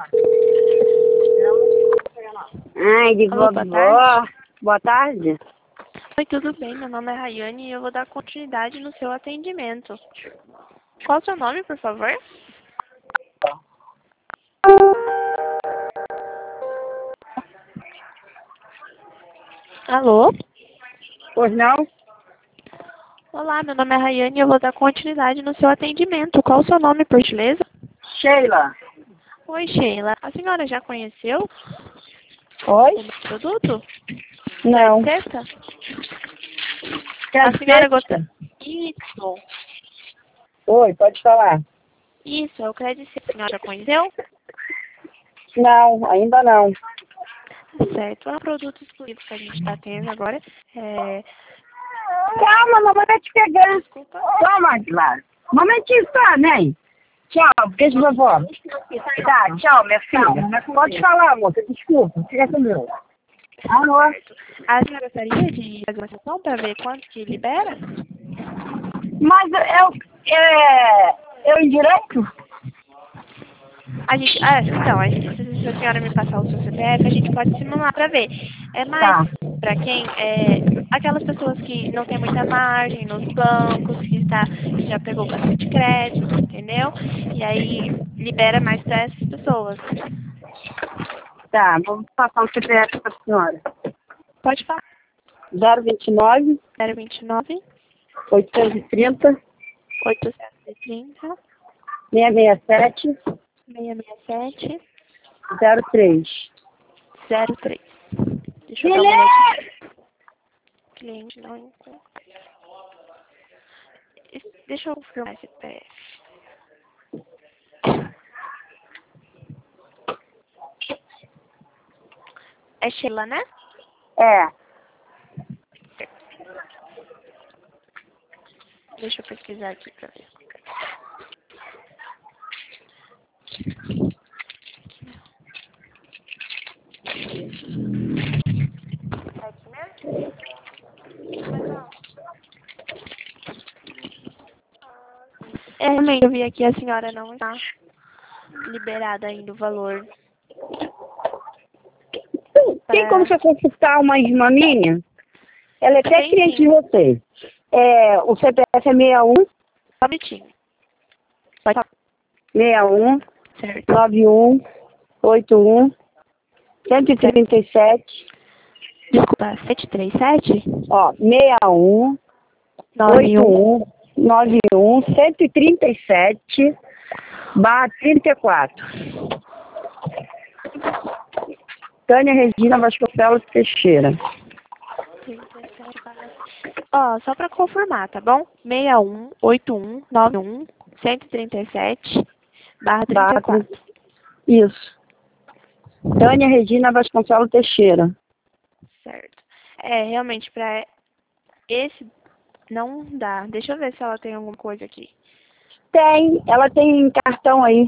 Ai, de Alô, vovó. boa tarde. Boa tarde. Oi, tudo bem? Meu nome é Rayane e eu vou dar continuidade no seu atendimento. Qual o seu nome, por favor? Alô? Pois não? Olá, meu nome é Rayane e eu vou dar continuidade no seu atendimento. Qual o seu nome, por gentileza? Sheila. Oi, Sheila. A senhora já conheceu Oi? o nosso produto? Não. Cesta? Quer A senhora gosta... cesta? Isso. Oi, pode falar. Isso, é o Credit Cesta. A senhora já conheceu? Não, ainda não. Certo. É um produto exclusivo que a gente está tendo agora. Calma, mamãe vai te pegar. Desculpa. Toma, Clara. Momentinho só, né? Tchau, beijo, vovó. Tá, tchau, minha filha. Pode falar, moça, desculpa. Fica comigo. Alô? A senhora gostaria de fazer uma sessão para ver quanto que libera? Mas eu indireto? Se a senhora me passar o seu CPF, a gente pode simular para ver. É mais Tá. para quem, aquelas pessoas que não tem muita margem nos bancos, que já pegou bastante crédito, entendeu? E aí libera mais para essas pessoas. Tá, vamos passar um CPF para a senhora. Pode falar. 029 029 830 830 667 667 03. 03. Deixa eu dar uma olhadinha. Cliente não encontra. Deixa eu confirmar esse CPF. É Sheila, né? É. Deixa eu pesquisar aqui pra ver. Realmente, eu vi aqui a senhora não está liberada ainda o valor. Tem como você consultar uma irmã minha? Ela é até Tem cliente sim. de você. O CPF é 61 Só um minutinho. Pode falar. 61 Certo. 91 81 137. Desculpa, 737? Ó, 61 91 81 91 137 barra 34. Tânia Regina Vasconcelos Teixeira. 37 barra... Ó, só pra confirmar, tá bom? 61 81 91 137 barra 34. Isso. Tânia Regina Vasconcelos Teixeira. Certo. Realmente, pra esse não dá. Deixa eu ver se ela tem alguma coisa aqui. Tem, ela tem cartão aí.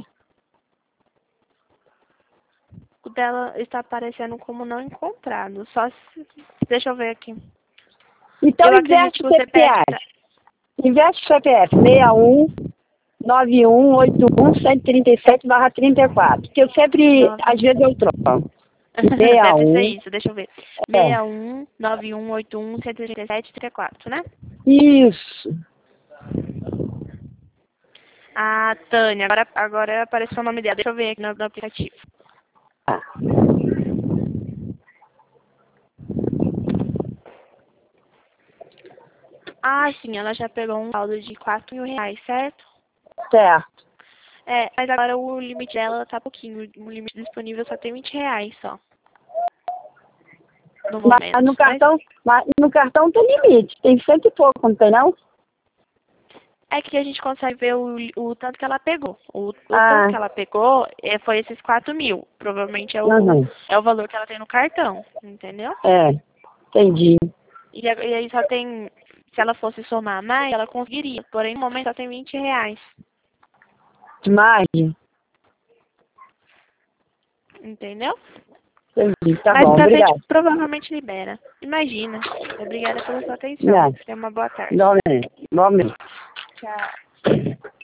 O dela está aparecendo como não encontrado. Só se... Deixa eu ver aqui. Então Eu acredito inverte que o o CPF CPF. Inverte o CPF 61 91 81 137 barra 34. Que eu sempre, às vezes eu troco. Deve ser 61. isso, deixa eu ver. É. 61 91 81 137 34, né? Isso. Ah, Tânia, agora apareceu o nome dela. Deixa eu ver aqui no aplicativo. Ah. Ah, sim, ela já pegou um saldo de 4.000 reais, certo? Certo. Mas agora o limite dela tá pouquinho. O limite disponível só tem 20 reais só. No momento. Mas no cartão tem limite. Tem cento e pouco, não tem não? É que a gente consegue ver o tanto que ela pegou. O Ah. tanto que ela pegou foi esses 4.000. Provavelmente é o valor que ela tem no cartão, entendeu? Entendi. E aí só tem... Se ela fosse somar mais, ela conseguiria. Porém, no momento só tem 20 reais. Demais? Entendeu? Entendi. Tá Mas bom, pra frente obrigado. provavelmente libera. Imagina. Obrigada pela sua atenção. Tenha uma boa tarde. Igualmente. Tchau.